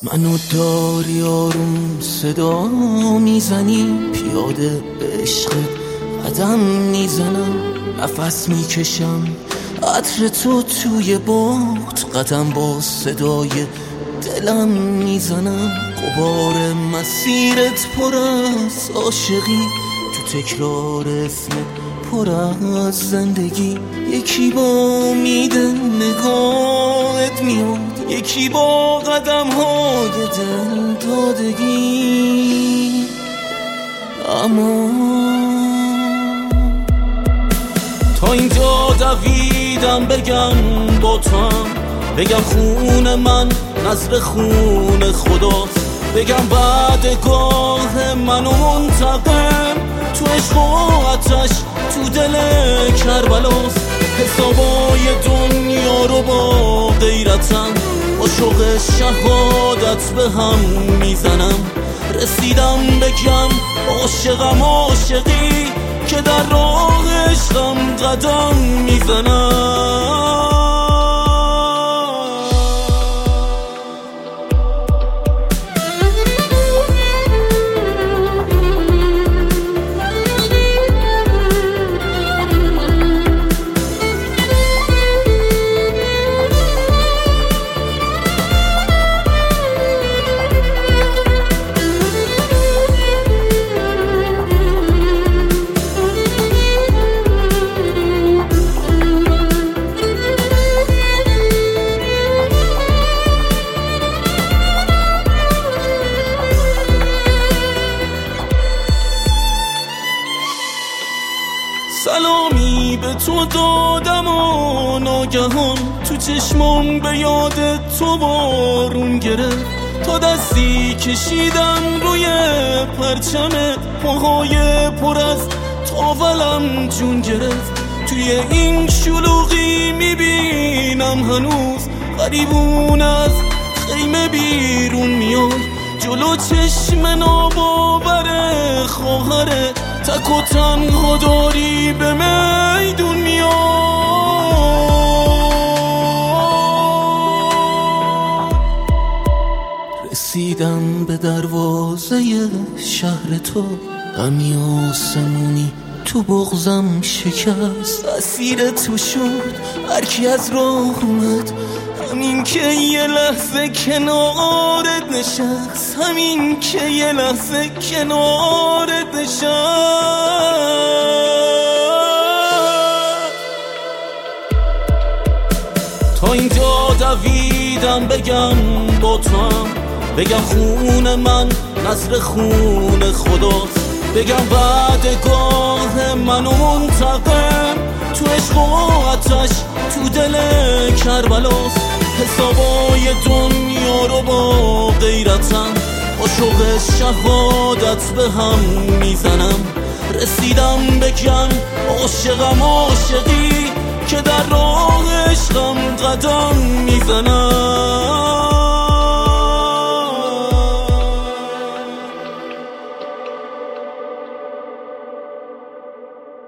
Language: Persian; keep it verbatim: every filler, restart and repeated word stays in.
منو داری آروم صدا میزنی، پیاده به عشقت قدم میزنم، نفس میکشم عطر تو توی باد، قدم با صدای دلم میزنم. غبار مسیرت پر از عاشقی، تو تکرار اسم پر از زندگی. یکی با امید نگاهت میاد، یکی با قدم های دل دادگی. اما تا اینجا دویدم بگم با توام، بگم خون من نظر خون خداست، بگم بعدگاه منو منتقم تو عشق و آتش تو دل کربلاست. حسابای دنیا رو با غیرتم با شوق شهادت به هم میزنم. رسیدم بگم عاشقم عاشقی که در راه عشقم قدم میزنم. سلامی به تو دادم و ناگهان تو چشمم به یاد تو بارون گرفت. تا دستی کشیدم روی پرچمت، پاهای پر از تاولم جون گرفت. توی این شلوغی میبینم هنوز غریبون از خیمه بیرون میاد، جلو چشم ناباور خواهرت تک و تنها داری به میدون میاد. رسیدم به دروازه شهر تو، غمی آسمونی تو بغضم شکست. اسیر تو شد هرکی از راه اومد، همین که یه لحظه کنارت نشست، همین که یه لحظه کنارت نشست. تا اینجا دویدم بگم با توام، بگم خون من نظر خون خداست، بگم بعدگاه منو منتقم تو عشق و آتش تو دل کربلاست. حسابای دنیا رو با غیرتم با شوق شهادت به هم میزنم. رسیدم بگم عاشقم عاشقی که در راه عشقم قدم میزنم.